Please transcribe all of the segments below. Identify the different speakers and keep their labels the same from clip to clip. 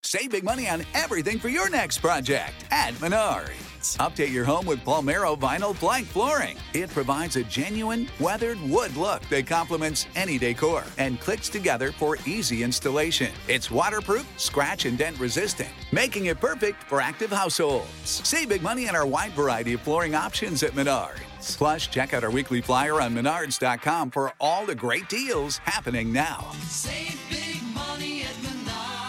Speaker 1: Save big money on everything for your next project at Menards. Update your home with Palmero vinyl plank flooring. It provides a genuine, weathered wood look that complements any decor and clicks together for easy installation. It's waterproof, scratch and dent resistant, making it perfect for active households. Save big money on our wide variety of flooring options at Menards. Plus, check out our weekly flyer on Menards.com for all the great deals happening now.
Speaker 2: Save big money at Menards.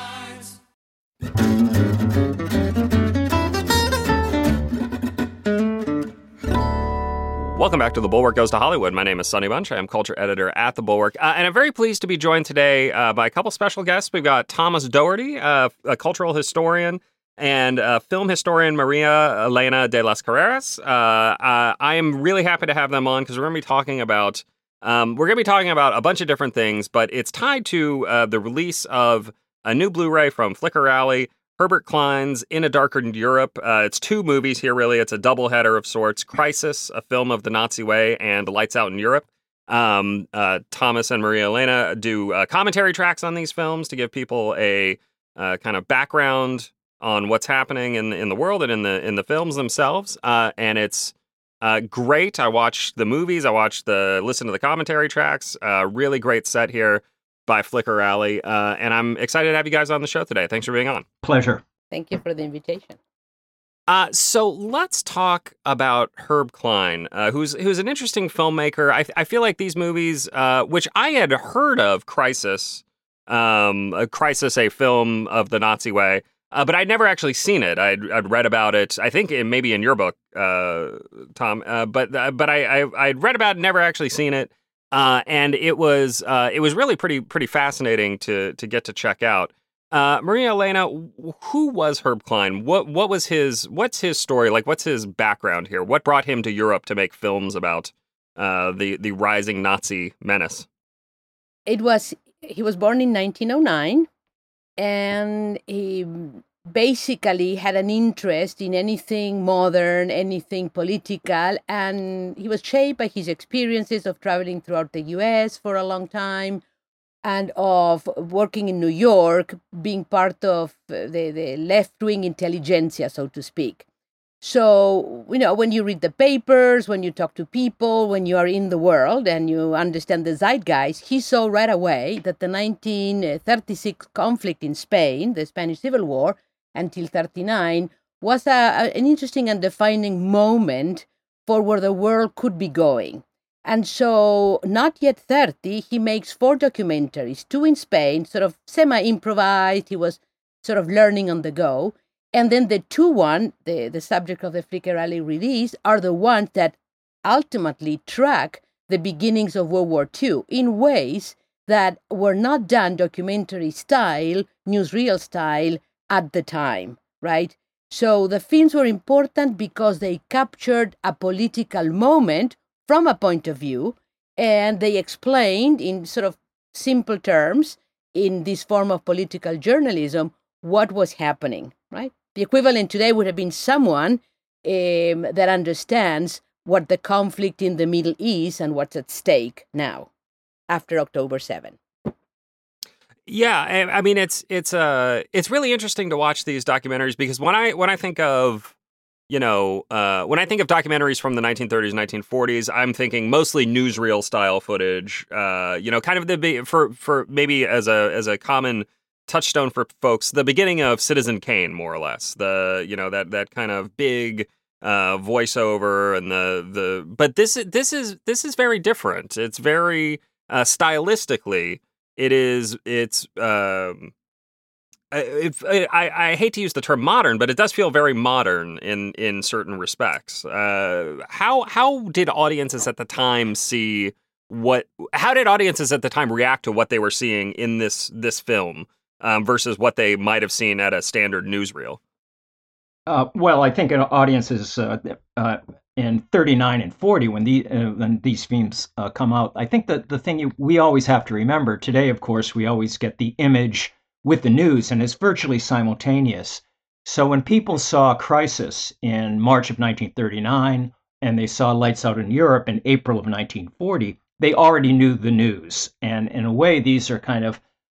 Speaker 3: Welcome back to The Bulwark Goes to Hollywood. My name is Sonny Bunch. I am culture editor at The Bulwark. And I'm very pleased to be joined today by a couple special guests. We've got Thomas Doherty, a cultural historian, and film historian Maria Elena de las Carreras. I am really happy to have them on because we're going to be talking about a bunch of different things, but it's tied to the release of a new Blu-ray from Flicker Alley, Herbert Klein's In a Darkened Europe. It's two movies here, really. It's a doubleheader of sorts. Crisis, a film of the Nazi way, and Lights Out in Europe. Thomas and Maria Elena do commentary tracks on these films to give people a kind of background on what's happening in the world and in the films themselves. And it's great. I watched the movies. I listened to the commentary tracks. Really great set here by Flicker Alley. And I'm excited to have you guys on the show today. Thanks for being on.
Speaker 4: Pleasure.
Speaker 5: Thank you for the invitation.
Speaker 3: So let's talk about Herb Klein, who's an interesting filmmaker. I feel like these movies, which I had heard of, Crisis, a film of the Nazi way, but I'd never actually seen it. I'd read about it. I think maybe in your book, Tom. But I'd read about it, never actually seen it. And it was really pretty fascinating to get to check out. Maria Elena, who was Herb Klein? What's his story? Like, what's his background here? What brought him to Europe to make films about the rising Nazi menace?
Speaker 5: He was born in 1909, and he basically had an interest in anything modern, anything political, and he was shaped by his experiences of traveling throughout the U.S. for a long time and of working in New York, being part of the left-wing intelligentsia, so to speak. So, when you read the papers, when you talk to people, when you are in the world and you understand the zeitgeist, he saw right away that the 1936 conflict in Spain, the Spanish Civil War, until 1939, was an interesting and defining moment for where the world could be going. And so, not yet 30, he makes 4 documentaries, 2 in Spain, sort of semi-improvised. He was sort of learning on the go. And then the 2 the subject of the Flicker Alley release, are the ones that ultimately track the beginnings of World War II in ways that were not done documentary style, newsreel style at the time, right? So the films were important because they captured a political moment from a point of view, and they explained in sort of simple terms, in this form of political journalism, what was happening, right? The equivalent today would have been someone that understands what the conflict in the Middle East and what's at stake now, after October 7.
Speaker 3: Yeah, I mean it's really interesting to watch these documentaries because when I think of documentaries from the 1930s, 1940s, I'm thinking mostly newsreel style footage. Kind of for maybe as a common touchstone for folks, the beginning of Citizen Kane, more or less. That kind of big voiceover and but this is very different. It's very stylistically. I hate to use the term modern, but it does feel very modern in certain respects. How did audiences at the time react to what they were seeing in this film versus what they might have seen at a standard newsreel?
Speaker 4: Well, I think audiences in 39 and 40, when these films come out, I think that the thing we always have to remember today, of course, we always get the image with the news, and it's virtually simultaneous. So when people saw Crisis in March of 1939, and they saw Lights Out in Europe in April of 1940, they already knew the news. And in a way, these are kind of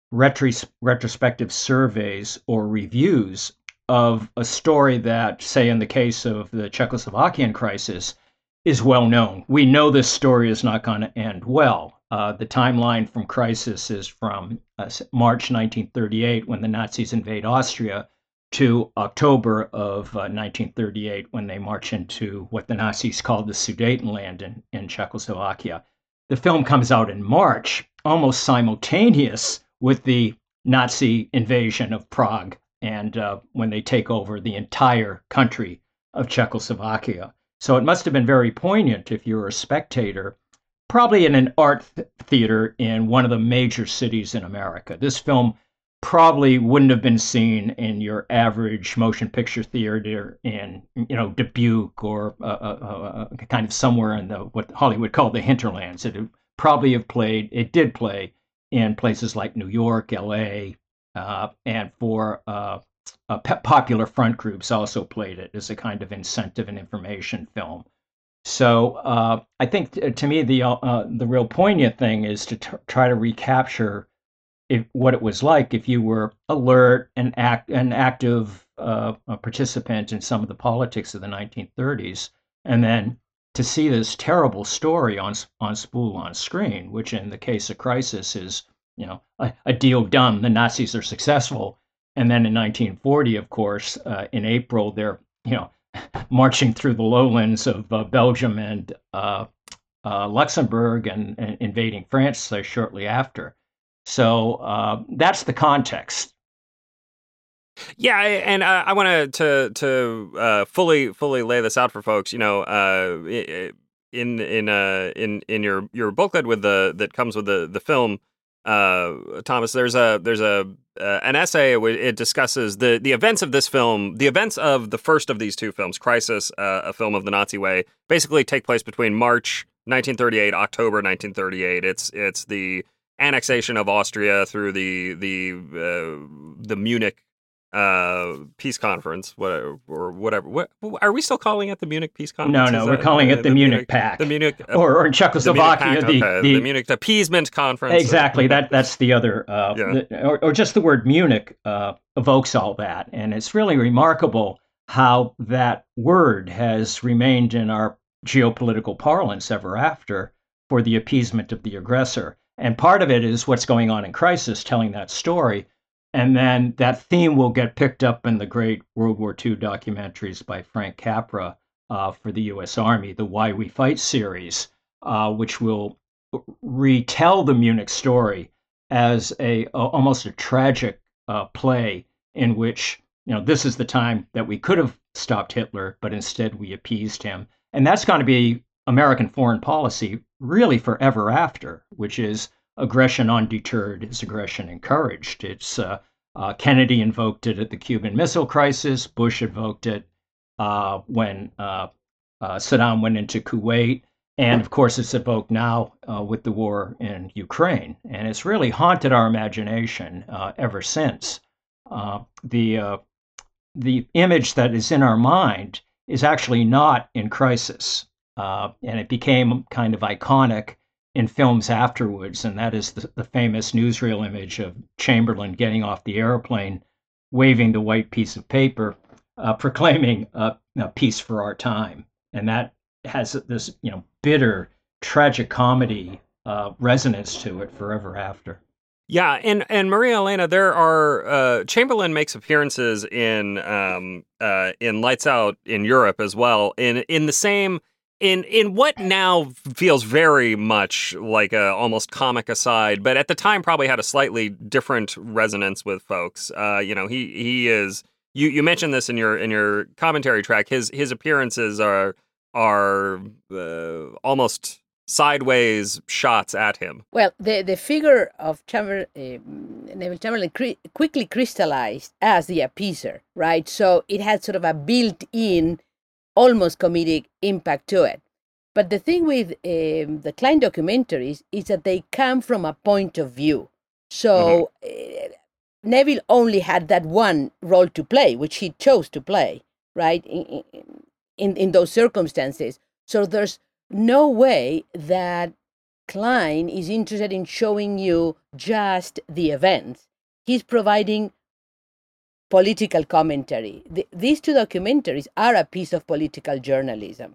Speaker 4: retrospective surveys or reviews of a story that, say, in the case of the Czechoslovakian crisis, is well known. We know this story is not going to end well. The timeline from crisis is from March 1938, when the Nazis invade Austria, to October of 1938, when they march into what the Nazis called the Sudetenland in Czechoslovakia. The film comes out in March, almost simultaneous with the Nazi invasion of Prague, and when they take over the entire country of Czechoslovakia. So it must have been very poignant if you were a spectator, probably in an art theater in one of the major cities in America. This film probably wouldn't have been seen in your average motion picture theater in, Dubuque or kind of somewhere in what Hollywood called the hinterlands. It did play in places like New York, L.A., and for popular front groups also played it as a kind of incentive and information film. So I think to me the real poignant thing is to try to recapture what it was like if you were alert and an active participant in some of the politics of the 1930s, and then to see this terrible story on spool on screen, which in the case of Crisis is a deal done. The Nazis are successful, and then in 1940, of course, in April, they're marching through the lowlands of Belgium and Luxembourg and invading France shortly after. So that's the context.
Speaker 3: Yeah, and I wanted to fully lay this out for folks. In your booklet that comes with the film, Thomas, there's an essay. It discusses the events of this film. The events of the first of these two films, Crisis, a film of the Nazi way, basically take place between March 1938, October 1938. It's the annexation of Austria through the Munich peace conference, or whatever. What are we still calling it? The Munich peace conference?
Speaker 4: No, we're calling it the Munich Pact.
Speaker 3: The Munich,
Speaker 4: or in Czechoslovakia,
Speaker 3: the Munich appeasement conference.
Speaker 4: Exactly. That's the other, or just the word Munich evokes all that, and it's really remarkable how that word has remained in our geopolitical parlance ever after for the appeasement of the aggressor. And part of it is what's going on in Crisis, telling that story. And then that theme will get picked up in the great World War II documentaries by Frank Capra for the U.S. Army, the Why We Fight series, which will retell the Munich story as almost a tragic play in which, this is the time that we could have stopped Hitler, but instead we appeased him. And that's going to be American foreign policy really forever after, which is aggression undeterred is aggression encouraged. It's Kennedy invoked it at the Cuban Missile Crisis. Bush invoked it when Saddam went into Kuwait. And of course, it's evoked now with the war in Ukraine. And it's really haunted our imagination ever since. The image that is in our mind is actually not in Crisis. And it became kind of iconic in films afterwards, and that is the famous newsreel image of Chamberlain getting off the airplane, waving the white piece of paper, proclaiming peace for our time. And that has this, bitter, tragic comedy resonance to it forever after.
Speaker 3: Yeah, and Maria Elena, there are Chamberlain makes appearances in Lights Out in Europe as well, in the same. In what now feels very much like a almost comic aside, but at the time probably had a slightly different resonance with folks. He is. You mentioned this in your commentary track. His appearances are almost sideways shots at him.
Speaker 5: Well, the figure of Neville Chamberlain quickly crystallized as the appeaser, right? So it had sort of a built-in, almost comedic impact to it. But the thing with the Klein documentaries is that they come from a point of view. So Neville only had that one role to play, which he chose to play, right, in those circumstances. So there's no way that Klein is interested in showing you just the events. He's providing political commentary. These two documentaries are a piece of political journalism.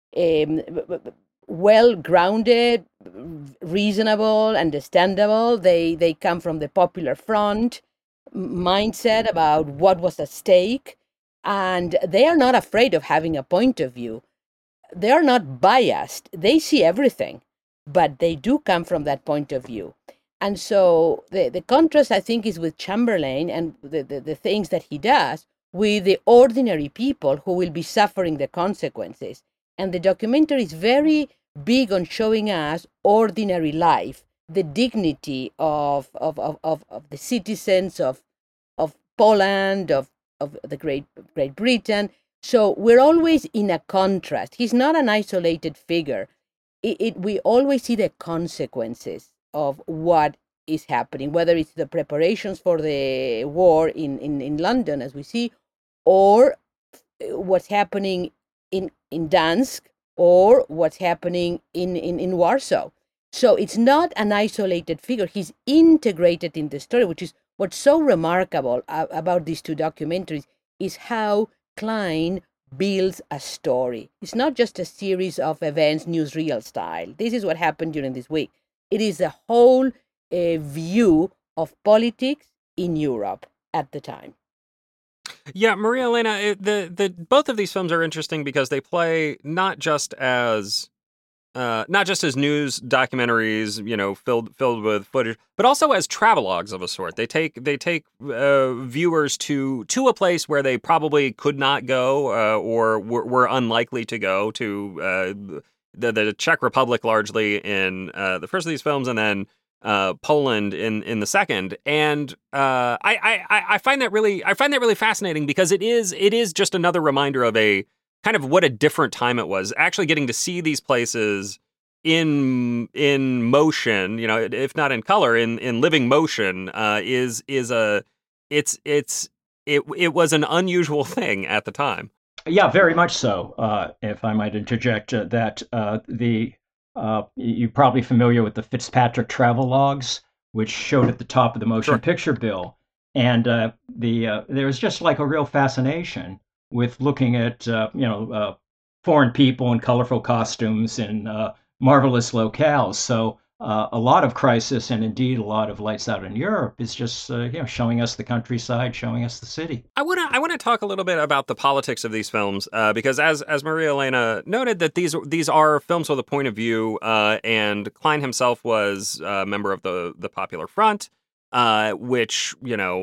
Speaker 5: Well grounded, reasonable, understandable. They come from the Popular Front mindset about what was at stake, and they are not afraid of having a point of view. They are not biased. They see everything, but they do come from that point of view. And so the contrast, I think, is with Chamberlain and the things that he does with the ordinary people who will be suffering the consequences. And the documentary is very big on showing us ordinary life, the dignity of the citizens of Poland, of the Great Britain. So we're always in a contrast. He's not an isolated figure. We always see the consequences of what is happening, whether it's the preparations for the war in London, as we see, or what's happening in Dansk, or what's happening in Warsaw. So it's not an isolated figure. He's integrated in the story, which is what's so remarkable about these two documentaries, is how Klein builds a story. It's not just a series of events, newsreel style. This is what happened during this week. It is a whole view of politics in Europe at the time.
Speaker 3: Yeah, Maria Elena, the both of these films are interesting because they play not just as news documentaries, filled with footage, but also as travelogues of a sort. They take viewers to a place where they probably could not go or were unlikely to go, to the Czech Republic largely in the first of these films, and then Poland in the second. And I find that really fascinating because it is just another reminder of a kind of what a different time it was. Actually getting to see these places in motion, if not in color, in living motion, it was an unusual thing at the time.
Speaker 4: Yeah, very much so. If I might interject, you're probably familiar with the Fitzpatrick travelogues, which showed at the top of the motion picture bill, and there was just like a real fascination with looking at foreign people in colorful costumes in marvelous locales. So a lot of Crisis, and indeed a lot of Lights Out in Europe, is just showing us the countryside, showing us the city.
Speaker 3: I want to talk a little bit about the politics of these films because as Maria Elena noted, that these are films with a point of view, and Klein himself was a member of the Popular Front, which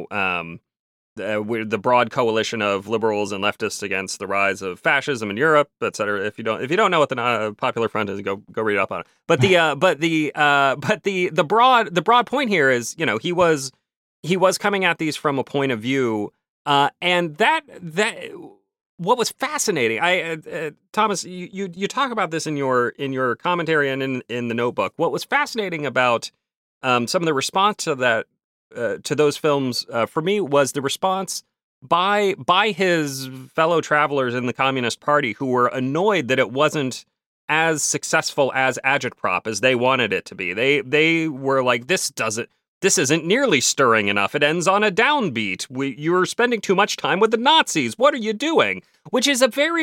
Speaker 3: the broad coalition of liberals and leftists against the rise of fascism in Europe, et cetera. If you don't know what the Popular Front is, go read up on it. But the broad point here is, he was coming at these from a point of view, and that what was fascinating. Thomas, you talk about this in your commentary and in the notebook. What was fascinating about some of the response to that. To those films, for me, was the response by his fellow travelers in the Communist Party who were annoyed that it wasn't as successful as Agitprop as they wanted it to be. They were like, this isn't nearly stirring enough. It ends on a downbeat. You're spending too much time with the Nazis. What are you doing? Which is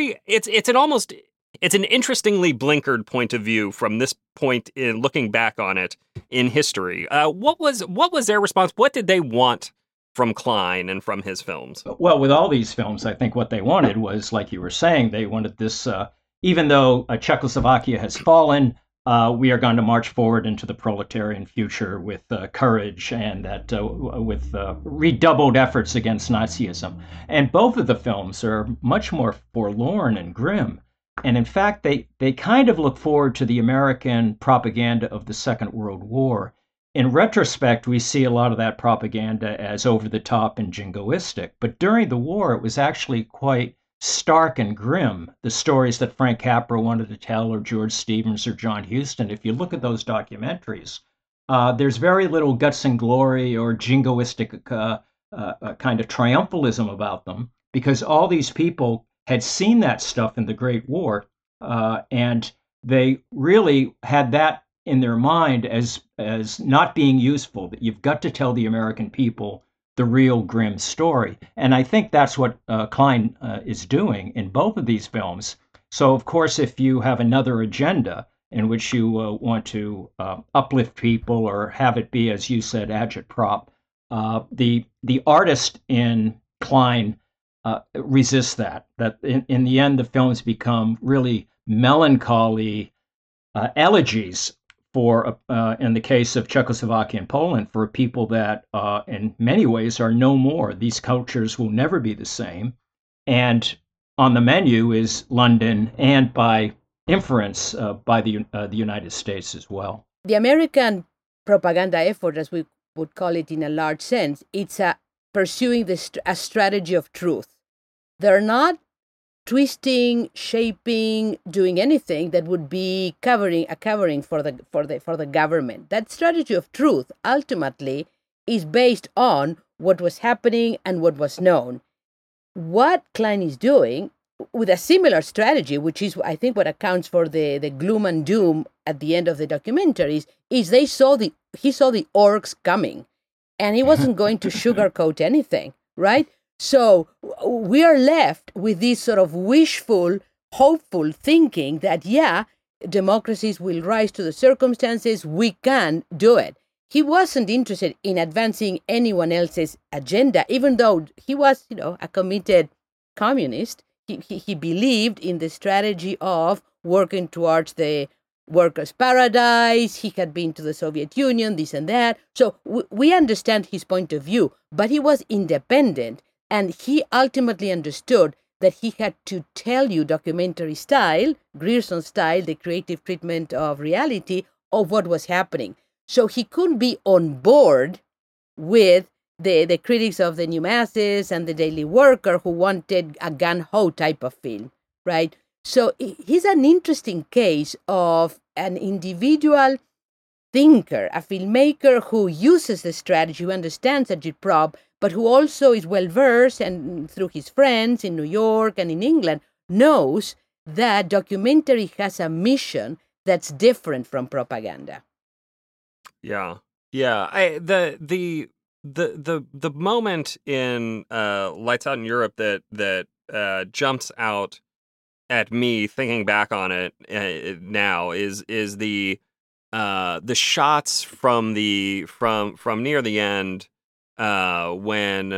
Speaker 3: it's an interestingly blinkered point of view from this point in looking back on it in history. What was their response? What did they want from Klein and from his films?
Speaker 4: Well, with all these films, I think what they wanted was, like you were saying, they wanted this, even though Czechoslovakia has fallen, we are going to march forward into the proletarian future with courage and with redoubled efforts against Nazism. And both of the films are much more forlorn and grim. And in fact, they kind of look forward to the American propaganda of the Second World War. In retrospect, we see a lot of that propaganda as over the top and jingoistic. But during the war, it was actually quite stark and grim. The stories that Frank Capra wanted to tell, or George Stevens or John Huston, if you look at those documentaries, there's very little guts and glory or jingoistic kind of triumphalism about them, because all these people had seen that stuff in the Great War, and they really had that in their mind as not being useful, that you've got to tell the American people the real grim story. And I think that's what Klein is doing in both of these films. So, of course, if you have another agenda in which you want to uplift people or have it be, as you said, agitprop, the artist in Klein resists that. That in the end, the films become really melancholy elegies for, in the case of Czechoslovakia and Poland, for people that in many ways are no more. These cultures will never be the same. And on the menu is London, and by inference, by the United States as well.
Speaker 5: The American propaganda effort, as we would call it in a large sense, it's pursuing a strategy of truth. They're not twisting, shaping, doing anything that would be a covering for the government. That strategy of truth ultimately is based on what was happening and what was known. What Klein is doing with a similar strategy, which is, I think, what accounts for the gloom and doom at the end of the documentaries, is he saw the orcs coming, and he wasn't going to sugarcoat anything, right? So we are left with this sort of wishful, hopeful thinking that, yeah, democracies will rise to the circumstances, we can do it. He wasn't interested in advancing anyone else's agenda, even though he was, a committed communist. He believed in the strategy of working towards the workers' paradise. He had been to the Soviet Union, this and that. So we understand his point of view, but he was independent, and he ultimately understood that he had to tell you documentary style, Grierson style, the creative treatment of reality, of what was happening. So he couldn't be on board with the critics of the New Masses and the Daily Worker who wanted a gun-ho type of film, right? So he's an interesting case of an individual thinker, a filmmaker who uses the strategy, who understands agitprop, but who also is well-versed and through his friends in New York and in England knows that documentary has a mission that's different from propaganda.
Speaker 3: Yeah. The moment in Lights Out in Europe that jumps out at me thinking back on it now is the shots from near the end when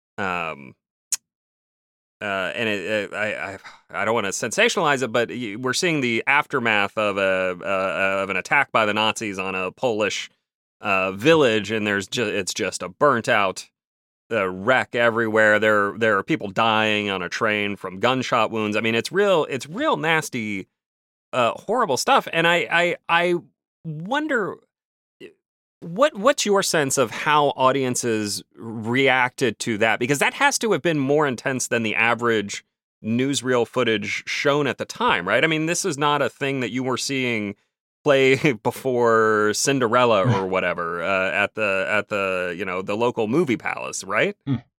Speaker 3: and I don't want to sensationalize it, but we're seeing the aftermath of an attack by the Nazis on a Polish village, and it's just a burnt out wreck everywhere. There are people dying on a train from gunshot wounds. I mean, it's real nasty, horrible stuff. And I wonder what's your sense of how audiences reacted to that, because that has to have been more intense than the average newsreel footage shown at the time, right? I mean, this is not a thing that you were seeing play before Cinderella or whatever at the local movie palace, right?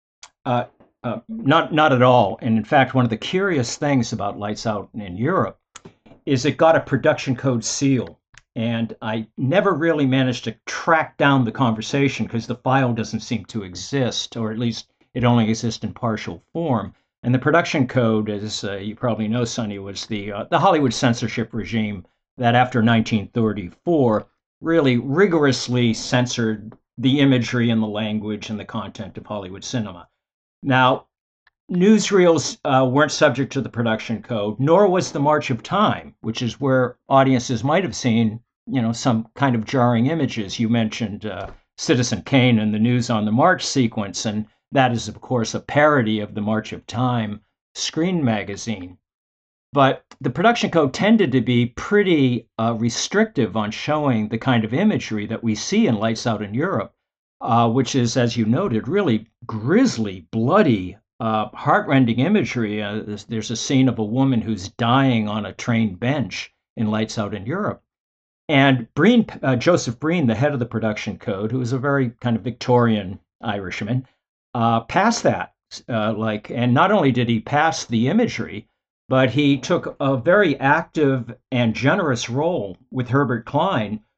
Speaker 4: Not at all. And in fact, one of the curious things about Lights Out in Europe is it got a production code seal. And I never really managed to track down the conversation because the file doesn't seem to exist, or at least it only exists in partial form. And the production code, as you probably know, Sonny, was the Hollywood censorship regime that after 1934 really rigorously censored the imagery and the language and the content of Hollywood cinema. Now, newsreels weren't subject to the production code, nor was the March of Time, which is where audiences might have seen, some kind of jarring images. You mentioned Citizen Kane and the News on the March sequence, and that is, of course, a parody of the March of Time screen magazine. But the production code tended to be pretty restrictive on showing the kind of imagery that we see in Lights Out in Europe, which is, as you noted, really grisly, bloody, heartrending imagery. There's a scene of a woman who's dying on a train bench in Lights Out in Europe. And Joseph Breen, the head of the production code, who was a very kind of Victorian Irishman, passed that. And not only did he pass the imagery, but he took a very active and generous role with Herbert Klein,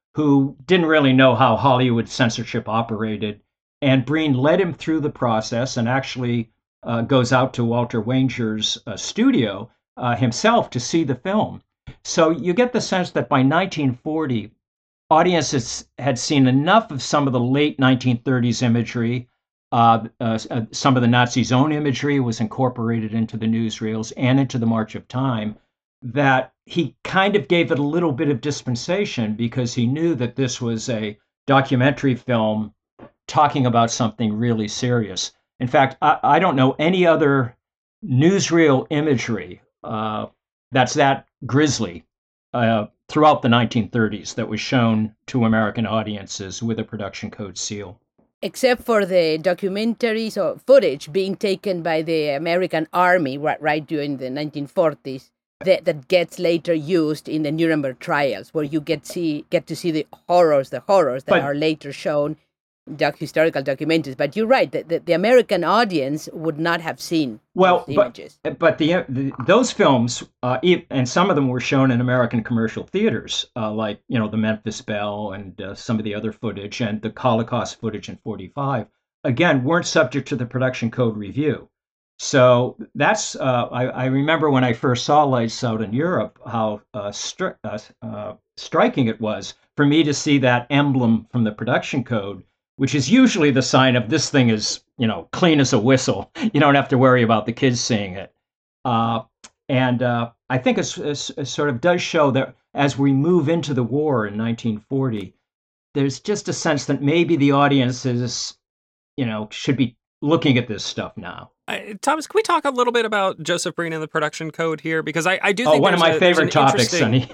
Speaker 4: who didn't really know how Hollywood censorship operated. And Breen led him through the process and actually goes out to Walter Wanger's studio himself to see the film. So you get the sense that by 1940, audiences had seen enough of some of the late 1930s imagery. Some of the Nazis' own imagery was incorporated into the newsreels and into the March of Time, that he kind of gave it a little bit of dispensation because he knew that this was a documentary film talking about something really serious. In fact, I don't know any other newsreel imagery that's that grisly throughout the 1930s that was shown to American audiences with a production code seal.
Speaker 5: Except for the documentaries or footage being taken by the American Army right during the 1940s, that gets later used in the Nuremberg trials, where you get to see the horrors that are later shown in historical documentaries. But you're right, the American audience would not have seen those images.
Speaker 4: But those films, and some of them were shown in American commercial theaters, like the Memphis Belle and some of the other footage, and the Holocaust footage in '45, again, weren't subject to the production code review. So that's, I remember when I first saw Lights Out in Europe, how striking it was for me to see that emblem from the production code, which is usually the sign of this thing is, clean as a whistle. You don't have to worry about the kids seeing it. And I think it sort of does show that as we move into the war in 1940, there's just a sense that maybe the audiences, should be looking at this stuff now.
Speaker 3: Thomas, can we talk a little bit about Joseph Breen and the production code here? Because I do think
Speaker 4: one of my favorite topics, Sonny.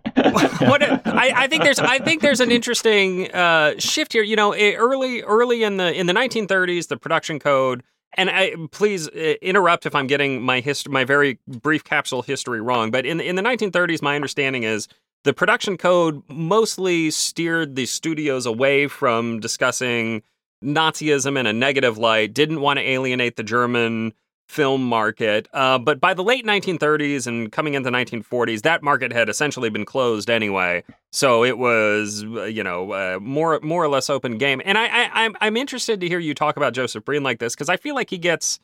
Speaker 3: I think there's an interesting shift here. Early in the 1930s, the production code, and please interrupt if I'm getting my very brief capsule history wrong. But in the 1930s, my understanding is the production code mostly steered the studios away from discussing Nazism in a negative light, didn't want to alienate the German film market. But by the late 1930s and coming into 1940s, that market had essentially been closed anyway. So it was, more or less open game. And I'm interested to hear you talk about Joseph Breen like this, because I feel like he gets,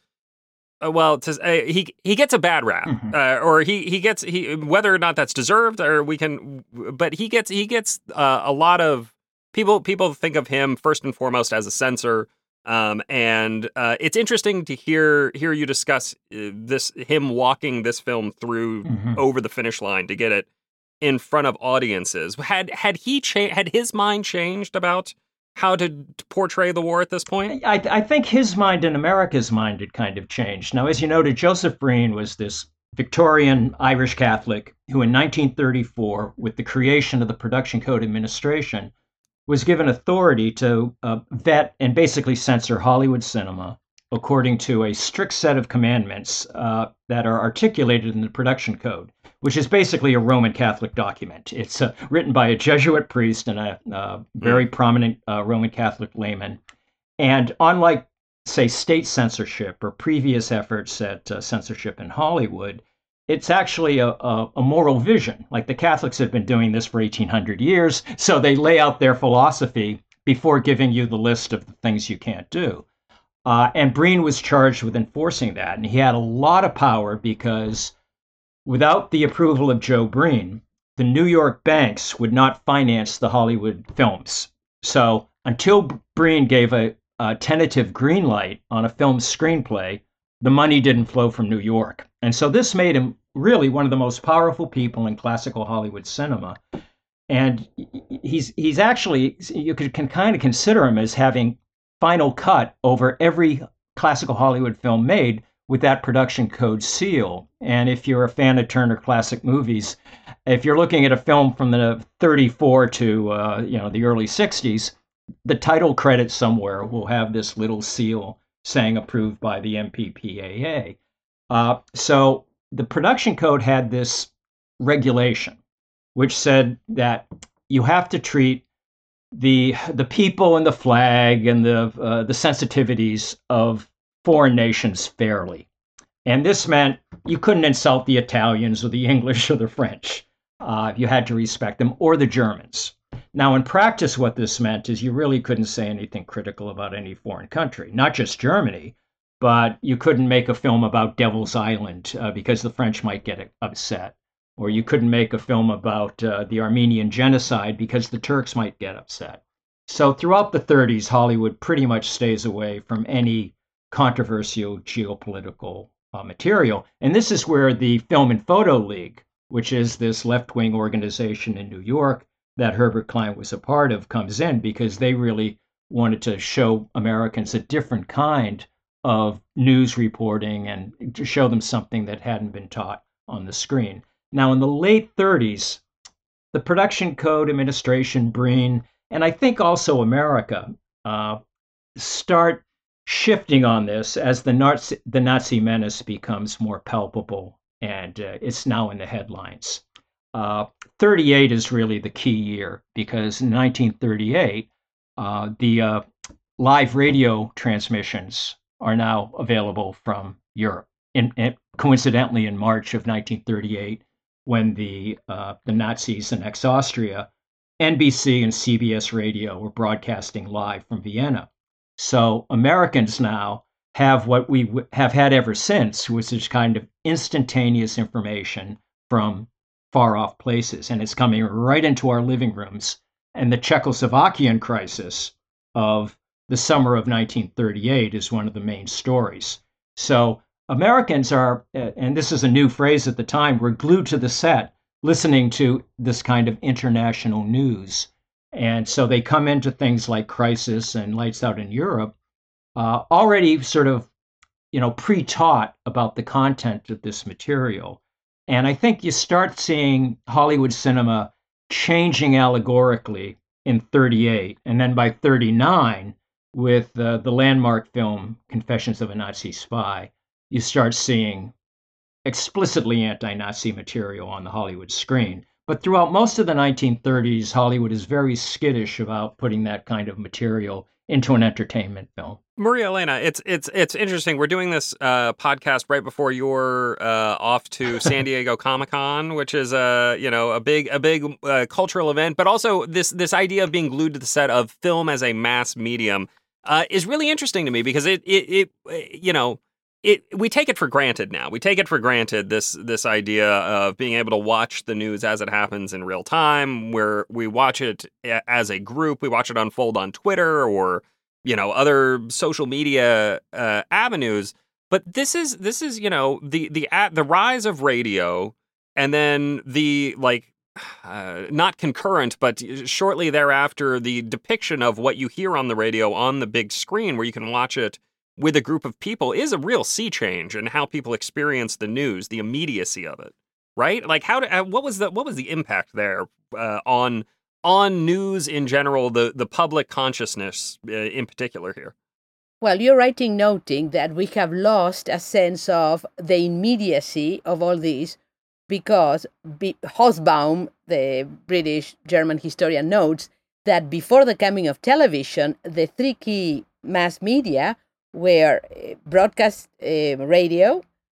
Speaker 3: he gets a bad rap, or he gets whether or not that's deserved, or but he gets a lot of. People think of him first and foremost as a censor, and it's interesting to hear you discuss him walking this film through over the finish line to get it in front of audiences. Had his mind changed about how to portray the war at this point?
Speaker 4: I think his mind and America's mind had kind of changed. Now, as you noted, Joseph Breen was this Victorian Irish Catholic who in 1934, with the creation of the Production Code Administration, was given authority to vet and basically censor Hollywood cinema according to a strict set of commandments that are articulated in the Production Code, which is basically a Roman Catholic document. It's written by a Jesuit priest and a very prominent Roman Catholic layman. And unlike, say, state censorship or previous efforts at censorship in Hollywood, it's actually a moral vision. Like the Catholics have been doing this for 1,800 years, so they lay out their philosophy before giving you the list of the things you can't do. And Breen was charged with enforcing that, and he had a lot of power because without the approval of Joe Breen, the New York banks would not finance the Hollywood films. So until Breen gave a tentative green light on a film screenplay, the money didn't flow from New York. And so this made him really one of the most powerful people in classical Hollywood cinema. And he's actually, you can kind of consider him as having final cut over every classical Hollywood film made with that production code seal. And if you're a fan of Turner Classic Movies, if you're looking at a film from the 34 to the early 60s, the title credit somewhere will have this little seal saying approved by the MPPAA. So the production code had this regulation, which said that you have to treat the people and the flag and the sensitivities of foreign nations fairly. And this meant you couldn't insult the Italians or the English or the French. You had to respect them, or the Germans. Now, in practice, what this meant is you really couldn't say anything critical about any foreign country, not just Germany, but you couldn't make a film about Devil's Island because the French might get upset. Or you couldn't make a film about the Armenian genocide because the Turks might get upset. So throughout the 30s, Hollywood pretty much stays away from any controversial geopolitical material. And this is where the Film and Photo League, which is this left-wing organization in New York that Herbert Klein was a part of, comes in, because they really wanted to show Americans a different kind of news reporting and to show them something that hadn't been taught on the screen. Now, in the late 30s, the Production Code Administration, Breen, and I think also America start shifting on this as the Nazi menace becomes more palpable, and it's now in the headlines. 38 is really the key year, because in 1938, the live radio transmissions are now available from Europe. Coincidentally, in March of 1938, when the Nazis annexed Austria, NBC and CBS Radio were broadcasting live from Vienna. So Americans now have what we have had ever since, which is kind of instantaneous information from far off places, and it's coming right into our living rooms. And the Czechoslovakian crisis of the summer of 1938 is one of the main stories. So Americans are, and this is a new phrase at the time, were glued to the set listening to this kind of international news. And so they come into things like Crisis and Lights Out in Europe already sort of, pre-taught about the content of this material. And I think you start seeing Hollywood cinema changing allegorically in 38. And then by 39, with the landmark film Confessions of a Nazi Spy, you start seeing explicitly anti-Nazi material on the Hollywood screen. But throughout most of the 1930s, Hollywood is very skittish about putting that kind of material into an entertainment film.
Speaker 3: Maria Elena, it's interesting. We're doing this podcast right before you're off to San Diego Comic-Con, which is a big cultural event, but also this idea of being glued to the set of film as a mass medium is really interesting to me, because we take it for granted now. We take it for granted, this idea of being able to watch the news as it happens in real time, where we watch it as a group. We watch it unfold on Twitter or, other social media avenues. But this is the rise of radio, and then the not concurrent, but shortly thereafter, the depiction of what you hear on the radio on the big screen, where you can watch it with a group of people, is a real sea change in how people experience the news, the immediacy of it, right? Like, what was the impact there on news in general, the public consciousness in particular here?
Speaker 5: Well, you're right in noting that we have lost a sense of the immediacy of all this, because Hobsbawm, the British German historian, notes that before the coming of television, the three key mass media were broadcast radio,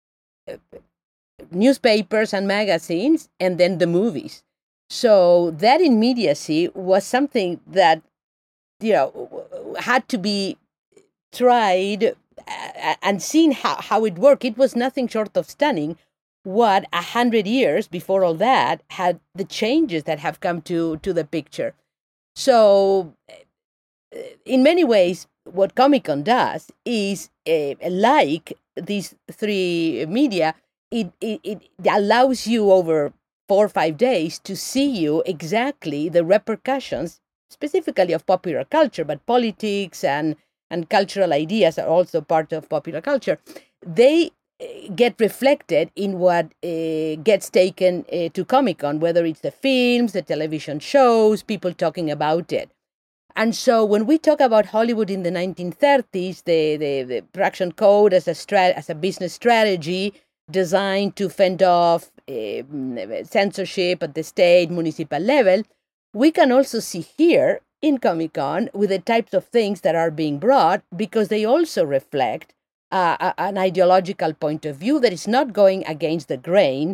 Speaker 5: newspapers and magazines, and then the movies. So that immediacy was something that, had to be tried and seen how it worked. It was nothing short of stunning what 100 years before all that had the changes that have come to the picture. So in many ways, what Comic-Con does is, like these three media, it allows you over 4 or 5 days to see you exactly the repercussions, specifically of popular culture, but politics and cultural ideas are also part of popular culture. They get reflected in what gets taken to Comic-Con, whether it's the films, the television shows, people talking about it. And so when we talk about Hollywood in the 1930s, the production code as a business strategy designed to fend off censorship at the state, municipal level, we can also see here in Comic-Con with the types of things that are being brought, because they also reflect an ideological point of view that is not going against the grain,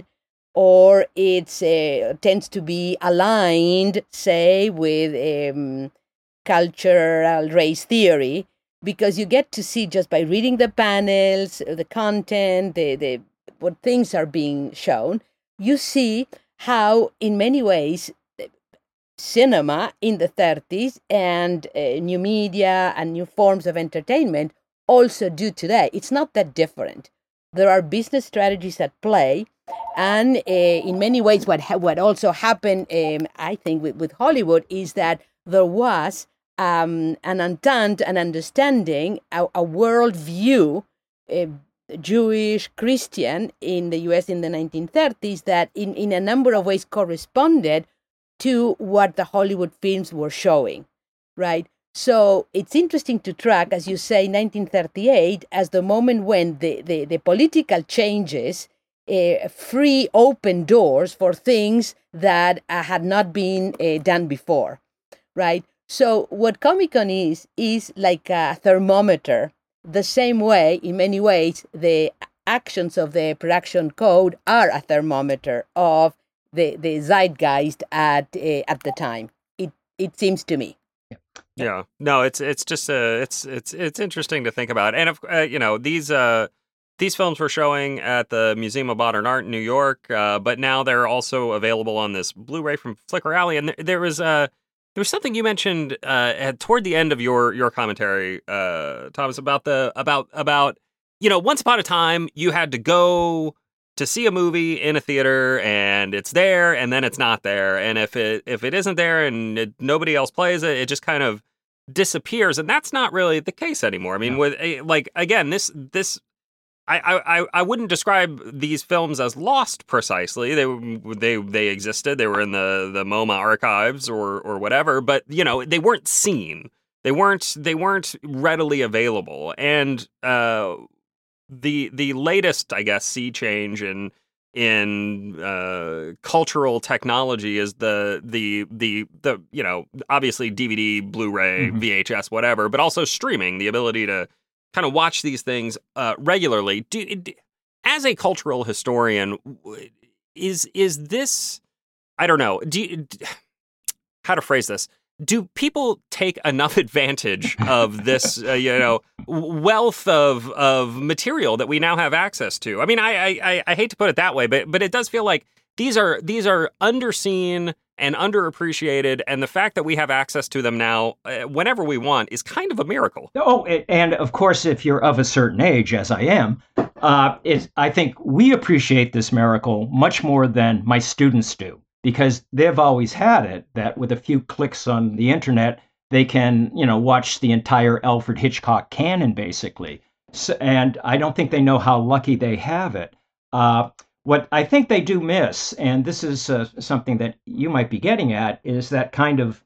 Speaker 5: or it's tends to be aligned, say, with cultural race theory, because you get to see just by reading the panels, the content, the what things are being shown, you see how, in many ways, cinema in the 30s and new media and new forms of entertainment also do today. It's not that different. There are business strategies at play, and in many ways, what also happened, I think, with Hollywood is that there was an entente, an understanding, a world view, Jewish, Christian, in the U.S. in the 1930s that in a number of ways corresponded to what the Hollywood films were showing, right? So it's interesting to track, as you say, 1938 as the moment when the political changes free open doors for things that had not been done before, right? So what Comic-Con is like a thermometer. The same way, in many ways, the actions of the production code are a thermometer of the zeitgeist at the time. It seems to me.
Speaker 3: Yeah, no, it's just it's interesting to think about, and these films were showing at the Museum of Modern Art in New York, but now they're also available on this Blu-ray from Flickr Alley, and there was something you mentioned toward the end of your commentary, Thomas, about once upon a time you had to go to see a movie in a theater and it's there and then it's not there, and if it isn't there and nobody else plays it, it just kind of disappears, and that's not really the case anymore. I mean, with again, this I wouldn't describe these films as lost precisely. They existed. They were in the MoMA archives or whatever, but they weren't seen. They weren't readily available. And the latest, I guess, sea change in cultural technology is the obviously DVD, Blu-ray, VHS, whatever, but also streaming, the ability to kind of watch these things regularly. As a cultural historian, is this, I don't know, how to phrase this? Do people take enough advantage of this, wealth of material that we now have access to? I mean, I hate to put it that way, but it does feel like these are underseen and underappreciated, and the fact that we have access to them now, whenever we want, is kind of a miracle.
Speaker 4: Oh, and of course, if you're of a certain age, as I am, I think we appreciate this miracle much more than my students do, because they've always had it that with a few clicks on the internet, they can, watch the entire Alfred Hitchcock canon, basically. So, and I don't think they know how lucky they have it. What I think they do miss, and this is something that you might be getting at, is that kind of,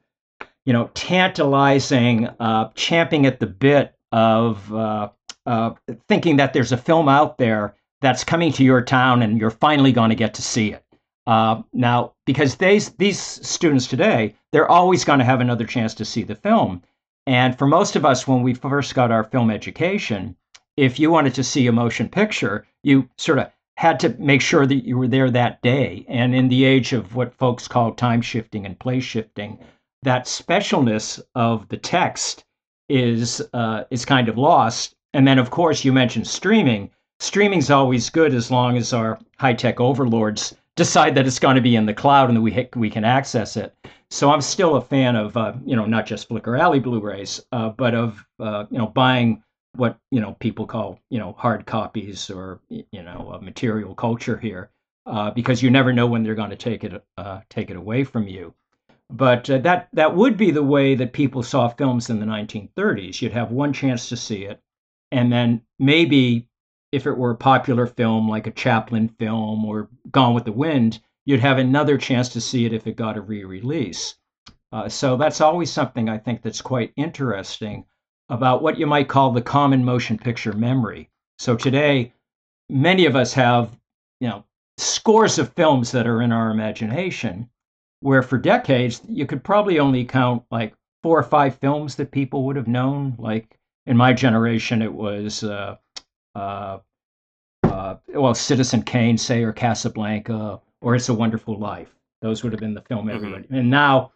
Speaker 4: tantalizing, champing at the bit of thinking that there's a film out there that's coming to your town and you're finally going to get to see it. Now, because these students today, they're always going to have another chance to see the film. And for most of us, when we first got our film education, if you wanted to see a motion picture, you sort of had to make sure that you were there that day. And in the age of what folks call time shifting and place shifting, that specialness of the text is kind of lost. And then, of course, you mentioned streaming. Streaming's always good as long as our high-tech overlords decide that it's going to be in the cloud and that we can access it. So I'm still a fan of not just Flickr Alley Blu-rays, but of buying what people call hard copies or material culture here, because you never know when they're going to take it away from you. But that would be the way that people saw films in the 1930s. You'd have one chance to see it, and then maybe if it were a popular film like a Chaplin film or Gone with the Wind, you'd have another chance to see it if it got a re-release. So that's always something I think that's quite interesting about what you might call the common motion picture memory. So today, many of us have, scores of films that are in our imagination, where for decades, you could probably only count like 4 or 5 films that people would have known. Like in my generation, it was, Citizen Kane, say, or Casablanca, or It's a Wonderful Life. Those would have been the film
Speaker 3: Mhm.
Speaker 4: everybody. And now,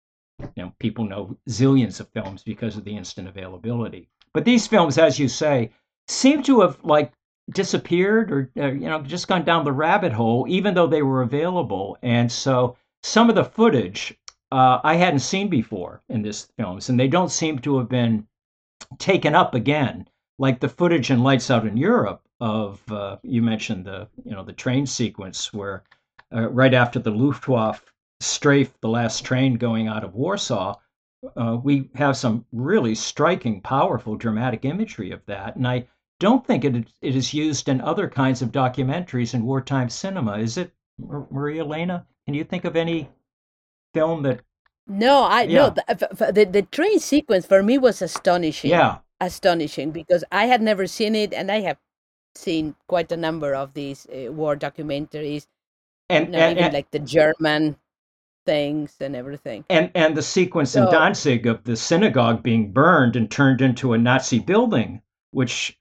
Speaker 4: people know zillions of films because of the instant availability. But these films, as you say, seem to have like disappeared or just gone down the rabbit hole, even though they were available. And so some of the footage I hadn't seen before in these films, and they don't seem to have been taken up again, like the footage in Lights Out in Europe of you mentioned the train sequence where right after the Luftwaffe strafe the last train going out of Warsaw, we have some really striking, powerful, dramatic imagery of that. And I don't think it is used in other kinds of documentaries in wartime cinema. Is it, Maria Elena? Can you think of any film that?
Speaker 5: No,
Speaker 4: Yeah.
Speaker 5: the train sequence for me was astonishing.
Speaker 4: Yeah.
Speaker 5: Astonishing, because I had never seen it, and I have seen quite a number of these war documentaries,
Speaker 4: And
Speaker 5: even like the German things and everything.
Speaker 4: and the sequence in
Speaker 5: So
Speaker 4: Danzig of the synagogue being burned and turned into a Nazi building, which,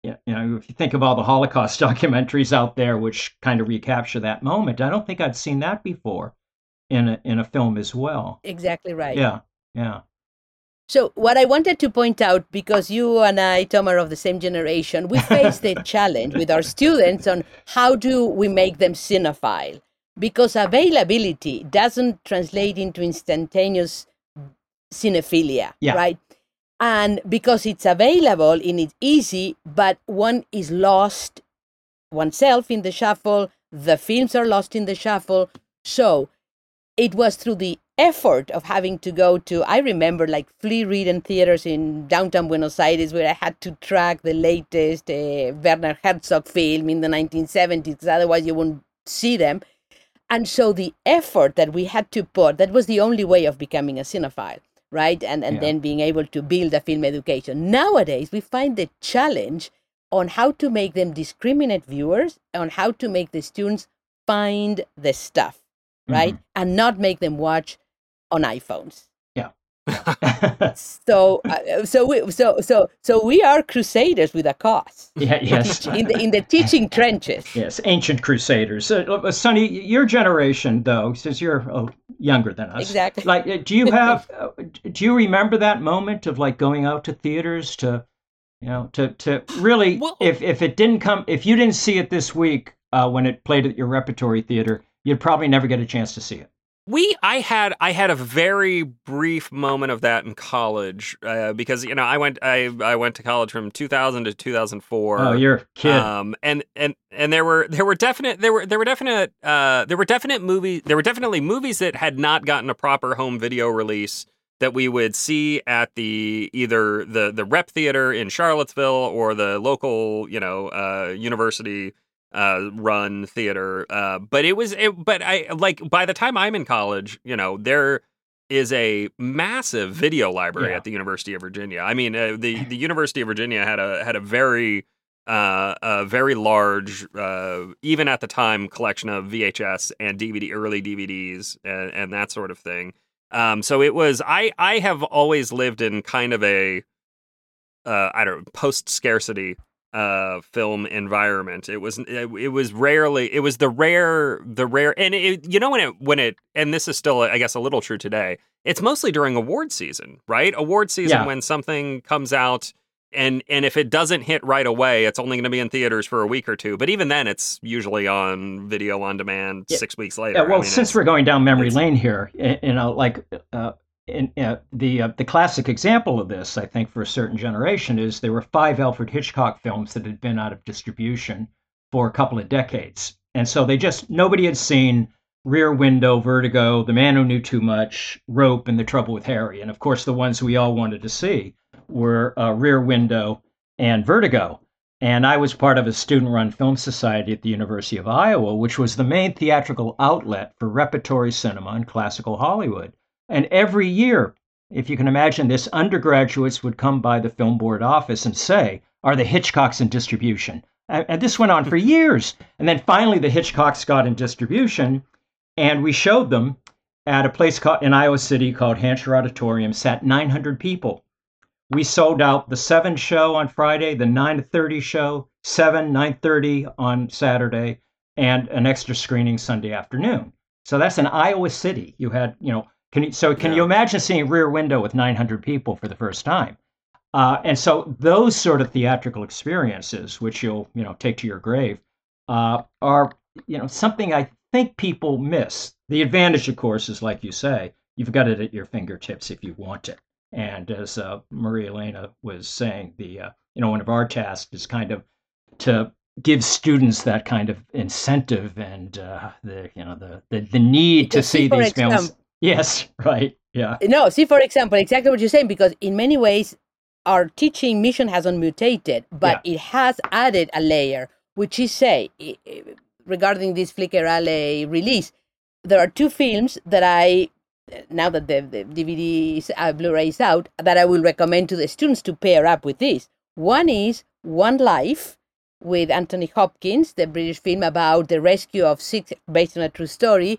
Speaker 4: if you think of all the Holocaust documentaries out there, which kind of recapture that moment, I don't think I'd seen that before in a film as well.
Speaker 5: exactly right.
Speaker 4: Yeah, yeah,
Speaker 5: So what I wanted to point out, because you and I, Tom, are of the same generation, we face the challenge with our students on how do we make them cinephile, because availability doesn't translate into instantaneous cinephilia,
Speaker 4: Yeah.
Speaker 5: right? And because it's available and it's easy, but one is lost oneself in the shuffle, the films are lost in the shuffle. So it was through the effort of having to go to, I remember like flea reading theaters in downtown Buenos Aires where I had to track the latest Werner Herzog film in the 1970s, because otherwise you wouldn't see them. And so the effort that we had to put, that was the only way of becoming a cinephile, right? And
Speaker 4: Yeah.
Speaker 5: then being able to build a film education. Nowadays, we find the challenge on how to make them discriminate viewers, on how to make the students find the stuff, right? And not make them watch on iPhones.
Speaker 4: yeah.
Speaker 5: So, so we are crusaders with a cause
Speaker 4: Yeah, yes.
Speaker 5: in the teaching trenches.
Speaker 4: Yes, ancient crusaders. Sonny, your generation, though, since you're younger than us,
Speaker 5: Exactly.
Speaker 4: Like, do you remember that moment of like going out to theaters to really,
Speaker 3: Well-
Speaker 4: if you didn't see it this week when it played at your repertory theater, you'd probably never get a chance to see it.
Speaker 3: I had a very brief moment of that in college because I went to college from 2000 to 2004.
Speaker 4: Oh, you're a kid.
Speaker 3: And there were definitely movies that had not gotten a proper home video release that we would see at either the Rep Theater in Charlottesville or the local university run theater. But by the time I'm in college, there is a massive video library
Speaker 4: Yeah.
Speaker 3: at the University of Virginia. I mean, the University of Virginia had a very large, even at the time, collection of VHS and early DVDs and that sort of thing. So it was, I have always lived in kind of a, post-scarcity film environment. It was the rare, and and this is still, I guess, a little true today. It's mostly during award season, right? Award season,
Speaker 4: Yeah.
Speaker 3: when something comes out, and if it doesn't hit right away, it's only going to be in theaters for a week or two. But even then, it's usually on video on demand 6 weeks later.
Speaker 4: Yeah, well,
Speaker 3: I mean,
Speaker 4: since we're going down memory lane here, the classic example of this, I think, for a certain generation is there were 5 Alfred Hitchcock films that had been out of distribution for a couple of decades. And so nobody had seen Rear Window, Vertigo, The Man Who Knew Too Much, Rope, and The Trouble with Harry. And of course, the ones we all wanted to see were Rear Window and Vertigo. And I was part of a student-run film society at the University of Iowa, which was the main theatrical outlet for repertory cinema and classical Hollywood. And every year, if you can imagine this, undergraduates would come by the film board office and say, "Are the Hitchcocks in distribution?" And this went on for years. And then finally, the Hitchcocks got in distribution, and we showed them at a place in Iowa City called Hansher Auditorium, sat 900 people. We sold out the 7 show on Friday, the 9 to 30 show, 7, 9:30 on Saturday. and an extra screening Sunday afternoon. So that's in Iowa City. You had, can you imagine seeing Rear Window with 900 people for the first time? And so those sort of theatrical experiences, which you'll, take to your grave, are, something I think people miss. The advantage, of course, is like you say, you've got it at your fingertips if you want it. And as Maria Elena was saying, one of our tasks is kind of to give students that kind of incentive and the need to see these films. Yes, right. Yeah.
Speaker 5: No, see, for example, exactly what you're saying, because in many ways, our teaching mission hasn't mutated, but it has added a layer, which is, say, regarding this Flickr Alley release, there are two films that now that the DVD Blu-ray is out, that I will recommend to the students to pair up with this. One is One Life with Anthony Hopkins, the British film about the rescue of 6, based on a true story,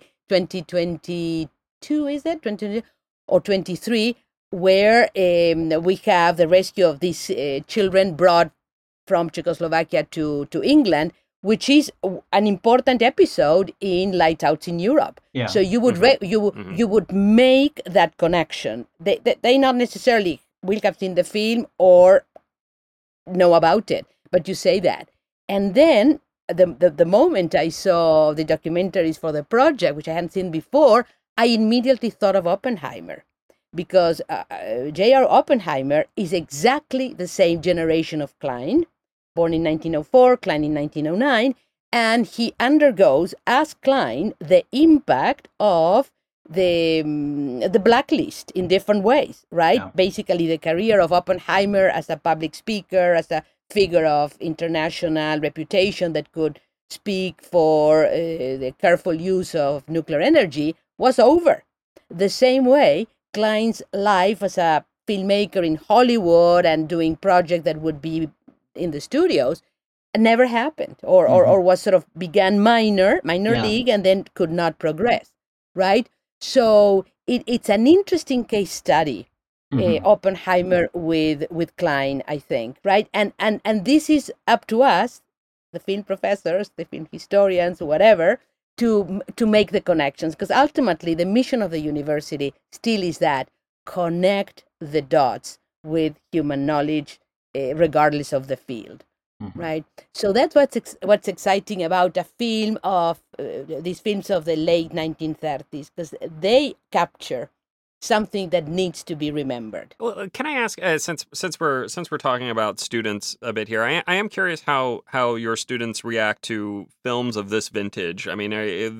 Speaker 5: 2022, is it? 20 or 23, where we have the rescue of these children brought from Czechoslovakia to England, which is an important episode in Lighthouse in Europe. Yeah. So you would you would make that connection. They not necessarily will have seen the film or know about it, but you say that. And then the moment I saw the documentaries for the project, which I hadn't seen before, I immediately thought of Oppenheimer, because J.R. Oppenheimer is exactly the same generation of Klein, born in 1904, Klein in 1909, and he undergoes, as Klein, the impact of the blacklist in different ways, right? Yeah. Basically, the career of Oppenheimer as a public speaker, as a figure of international reputation that could speak for the careful use of nuclear energy was over. The same way, Klein's life as a filmmaker in Hollywood and doing projects that would be in the studios never happened, or was sort of began minor league and then could not progress, right? So it's an interesting case study, Oppenheimer with Klein, I think, right? And this is up to us, the film professors, the film historians, whatever, to make the connections, because ultimately the mission of the university still is that connect the dots with human knowledge, regardless of the field, right? So that's what's exciting about a film of these films of the late 1930s, because they capture something that needs to be remembered.
Speaker 3: Well, can I ask, since we're talking about students a bit here, I am curious how your students react to films of this vintage. I mean, is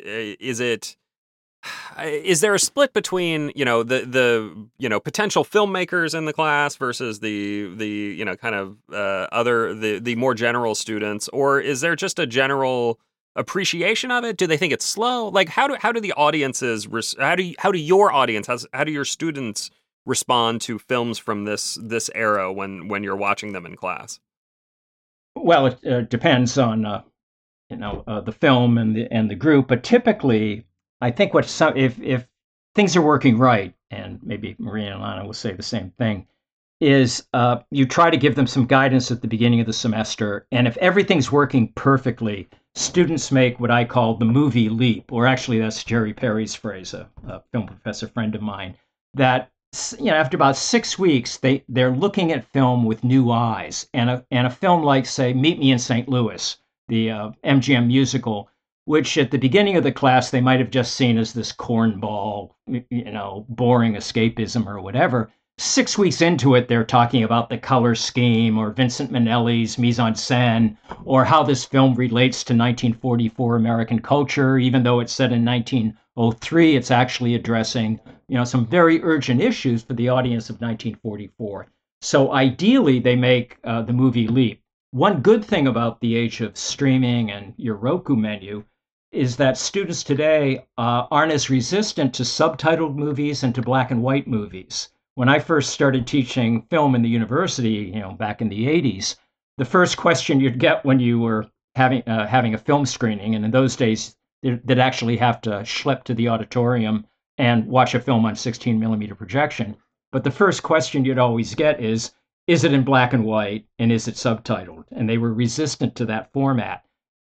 Speaker 3: there a split between the potential filmmakers in the class versus the kind of the more general students, or is there just a general appreciation of it? Do they think it's slow? Like, how do the audiences how do your students respond to films from this era when you're watching them in class?
Speaker 4: Well, it depends on the film and the group, but typically I think if things are working right, and maybe Maria and Lana will say the same thing, is you try to give them some guidance at the beginning of the semester, and if everything's working perfectly, students make what I call the movie leap, or actually that's Jerry Perry's phrase, a film professor friend of mine, that after about 6 weeks they're looking at film with new eyes, and a film like, say, Meet Me in St. Louis, the MGM musical, which at the beginning of the class they might have just seen as this cornball, boring escapism or whatever. 6 weeks into it, they're talking about the color scheme or Vincent Minnelli's mise-en-scène, or how this film relates to 1944 American culture. Even though it's set in 1903, it's actually addressing, some very urgent issues for the audience of 1944. So ideally, they make the movie leap. One good thing about the age of streaming and your Roku menu is that students today aren't as resistant to subtitled movies and to black and white movies. When I first started teaching film in the university, back in the 80s, the first question you'd get when you were having a film screening, and in those days, they'd actually have to schlep to the auditorium and watch a film on 16 millimeter projection. But the first question you'd always get is it in black and white, and is it subtitled? And they were resistant to that format.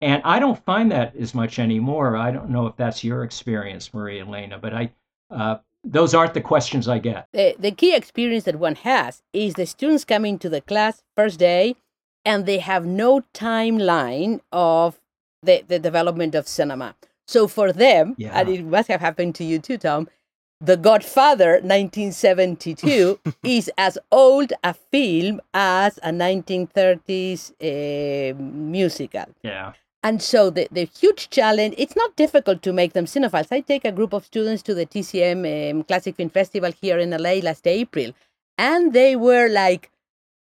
Speaker 4: And I don't find that as much anymore. I don't know if that's your experience, Maria Elena, but those aren't the questions I get.
Speaker 5: The key experience that one has is the students coming to the class first day, and they have no timeline of the development of cinema. So for them,
Speaker 4: Yeah.
Speaker 5: and it must have happened to you too, Tom, The Godfather, 1972, is as old a film as a 1930s musical.
Speaker 4: Yeah.
Speaker 5: And so the huge challenge, it's not difficult to make them cinephiles. I take a group of students to the TCM Classic Film Festival here in LA last April, and they were like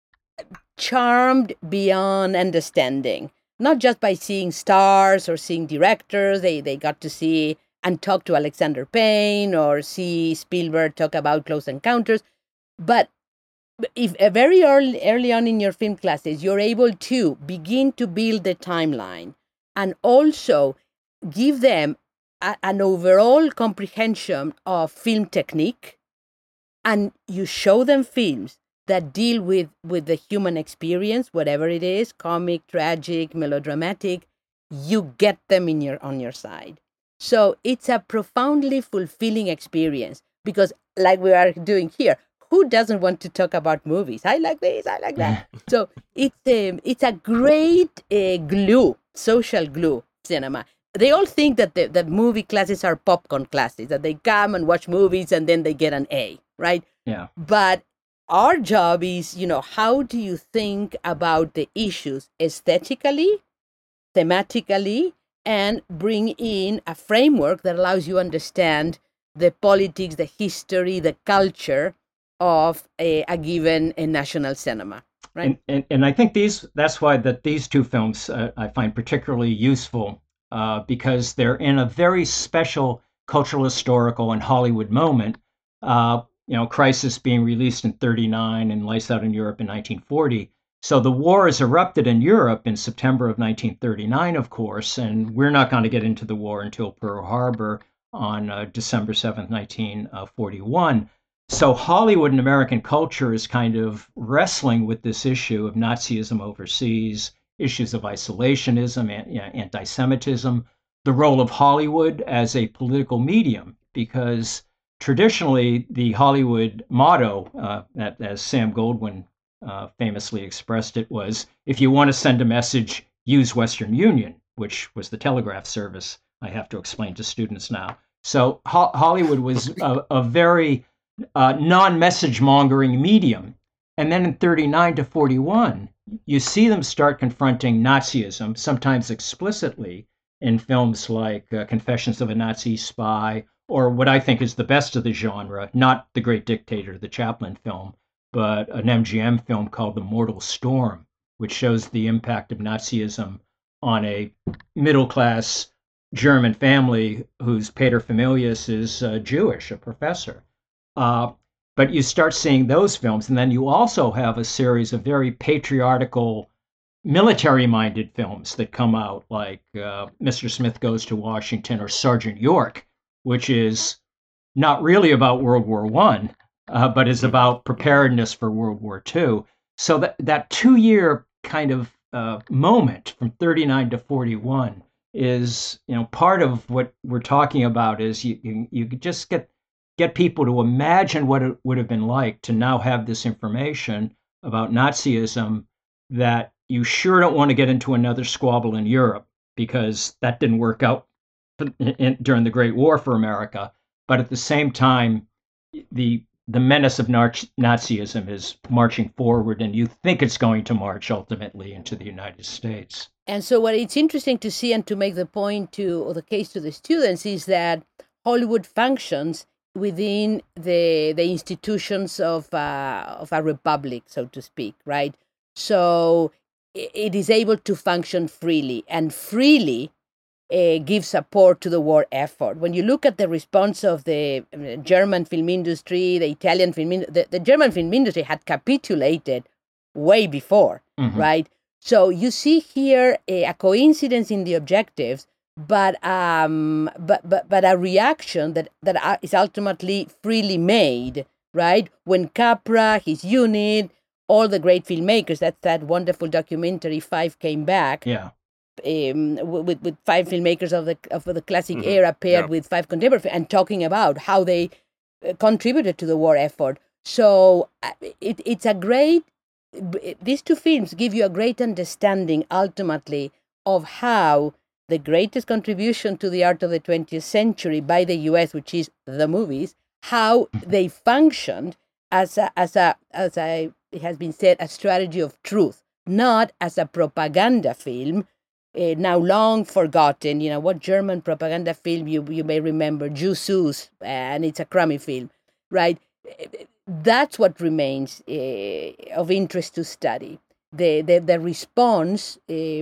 Speaker 5: charmed beyond understanding, not just by seeing stars or seeing directors. They got to see and talk to Alexander Payne or see Spielberg talk about Close Encounters. But if very early on in your film classes, you're able to begin to build the timeline and also give them an overall comprehension of film technique, and you show them films that deal with the human experience, whatever it is, comic, tragic, melodramatic, you get them on your side. So it's a profoundly fulfilling experience because, like we are doing here, who doesn't want to talk about movies? I like this, I like that. So it's a great glue, social glue, cinema. They all think that that movie classes are popcorn classes, that they come and watch movies and then they get an A, right?
Speaker 4: Yeah.
Speaker 5: But our job is, how do you think about the issues aesthetically, thematically, and bring in a framework that allows you to understand the politics, the history, the culture of a given national cinema, right?
Speaker 4: And I think that's why these two films I find particularly useful because they're in a very special cultural, historical, and Hollywood moment. Crisis being released in 1939 and Lights Out in Europe in 1940. So the war has erupted in Europe in September of 1939, of course, and we're not going to get into the war until Pearl Harbor on December 7th, 1941. So Hollywood and American culture is kind of wrestling with this issue of Nazism overseas, issues of isolationism, anti-Semitism, the role of Hollywood as a political medium, because traditionally the Hollywood motto, as Sam Goldwyn famously expressed it, was, if you want to send a message, use Western Union, which was the telegraph service, I have to explain to students now. So Hollywood was a very non-message mongering medium. And then in 1939 to 1941, you see them start confronting Nazism, sometimes explicitly, in films like Confessions of a Nazi Spy, or what I think is the best of the genre, not The Great Dictator, the Chaplin film, but an MGM film called The Mortal Storm, which shows the impact of Nazism on a middle-class German family whose paterfamilias is Jewish, a professor. But you start seeing those films, and then you also have a series of very patriarchal, military-minded films that come out, like Mr. Smith Goes to Washington or Sergeant York, which is not really about World War I, but is about preparedness for World War II. So that 2-year kind of moment from 1939 to 1941 is, part of what we're talking about is you just get people to imagine what it would have been like to now have this information about Nazism that you sure don't want to get into another squabble in Europe, because that didn't work out during the Great War for America. But at the same time, the menace of Nazism is marching forward, and you think it's going to march ultimately into the United States.
Speaker 5: And so what it's interesting to see and to make the point to, or the case to the students, is that Hollywood functions within the institutions of a republic, so to speak, right? So it is able to function freely, and freely give support to the war effort. When you look at the response of the German film industry, the Italian film industry, the German film industry had capitulated way before, right? So you see here a coincidence in the objectives, but a reaction that is ultimately freely made, right? When Capra, his unit, all the great filmmakers, that's that wonderful documentary, Five Came Back.
Speaker 4: Yeah.
Speaker 5: with 5 filmmakers of the classic era paired with 5 contemporary, and talking about how they contributed to the war effort. So it's a great. These 2 films give you a great understanding, ultimately, of how the greatest contribution to the art of the 20th century by the U.S., which is the movies, how they functioned as it has been said, a strategy of truth, not as a propaganda film, now long forgotten. What German propaganda film you may remember, Jussus, and it's a crummy film, right? That's what remains of interest to study. The response,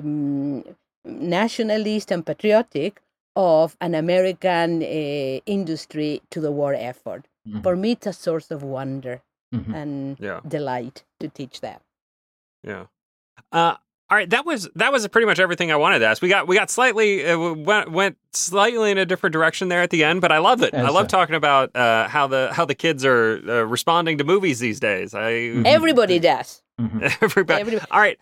Speaker 5: nationalist and patriotic, of an American industry to the war effort. Mm-hmm. For me, it's a source of wonder and delight to teach that.
Speaker 3: Yeah. All right, that was pretty much everything I wanted to ask. We got slightly went slightly in a different direction there at the end, but I love it. I love talking about how the kids are responding to movies these days.
Speaker 5: Everybody does.
Speaker 3: Mm-hmm. Everybody. All right.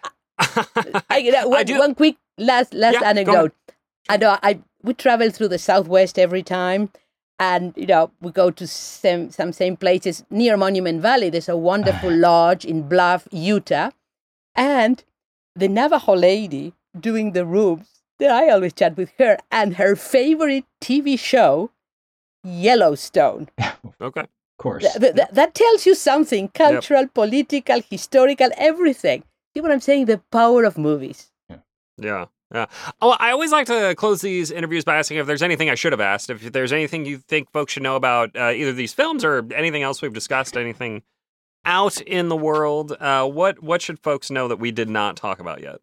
Speaker 5: One quick last anecdote. We travel through the Southwest every time, and we go to some same places near Monument Valley. There's a wonderful lodge in Bluff, Utah, and the Navajo lady doing the rooms, that I always chat with her, and her favorite TV show, Yellowstone.
Speaker 3: Okay.
Speaker 4: Of course.
Speaker 5: That tells you something, cultural, political, historical, everything. See what I'm saying? The power of movies.
Speaker 3: Yeah. Oh, I always like to close these interviews by asking if there's anything I should have asked, if there's anything you think folks should know about either these films or anything else we've discussed, anything out in the world. What should folks know that we did not talk about yet?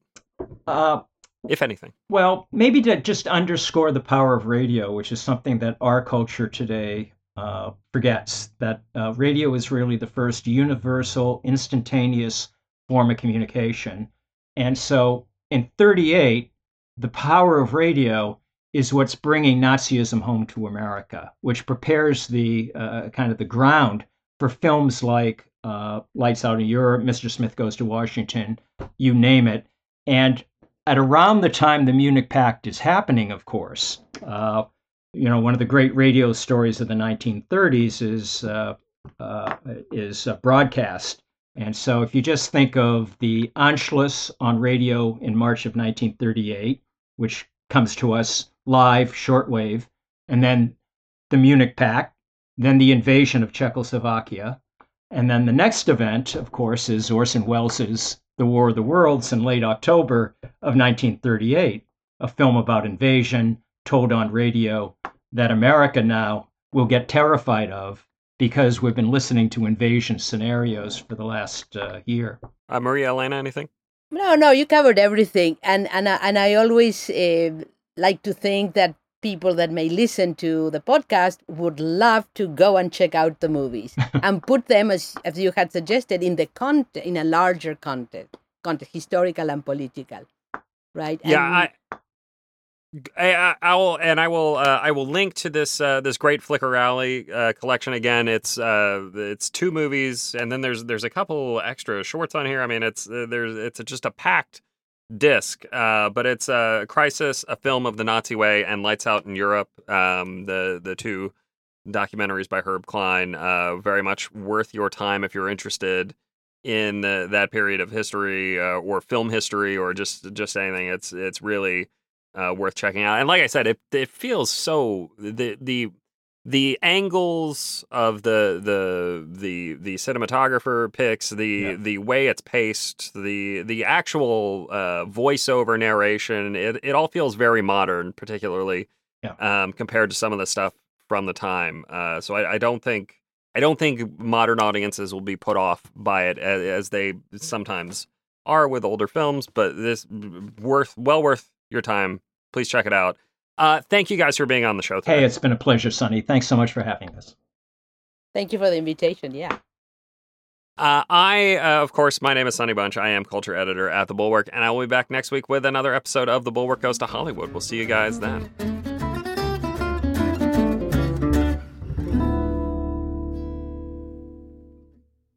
Speaker 3: If anything.
Speaker 4: Well, maybe to just underscore the power of radio, which is something that our culture today forgets, that radio is really the first universal, instantaneous form of communication. And so in 1938, the power of radio is what's bringing Nazism home to America, which prepares the kind of the ground for films like Lights Out in Europe, Mr. Smith Goes to Washington, you name it. And at around the time the Munich Pact is happening, of course, one of the great radio stories of the 1930s is broadcast. And so if you just think of the Anschluss on radio in March of 1938, which comes to us live, shortwave, and then the Munich Pact, then the invasion of Czechoslovakia, and then the next event, of course, is Orson Welles' The War of the Worlds in late October of 1938, a film about invasion told on radio that America now will get terrified of because we've been listening to invasion scenarios for the last year.
Speaker 3: Maria Elena, anything?
Speaker 5: No, you covered everything. And I always like to think that people that may listen to the podcast would love to go and check out the movies and put them, as you had suggested, in a larger context, historical and political, right?
Speaker 3: Yeah, I will link to this great Flickr Alley collection again. It's 2 movies, and then there's a couple extra shorts on here. I mean, it's just a packed disc, but it's Crisis, a film of the Nazi way, and Lights Out in Europe, the 2 documentaries by Herb Klein, very much worth your time if you're interested in that period of history or film history or just anything. It's really worth checking out. And like I said, it feels so the angles of the cinematographer picks, the way it's paced, the actual voiceover narration, it all feels very modern, particularly compared to some of the stuff from the time. So I don't think modern audiences will be put off by it as they sometimes are with older films, but this well worth your time. Please check it out. Thank you guys for being on the show today.
Speaker 4: Hey, it's been a pleasure, Sonny. Thanks so much for having us.
Speaker 5: Thank you for the invitation. Yeah.
Speaker 3: Of course, my name is Sonny Bunch. I am culture editor at The Bulwark, and I will be back next week with another episode of The Bulwark Goes to Hollywood. We'll see you guys then.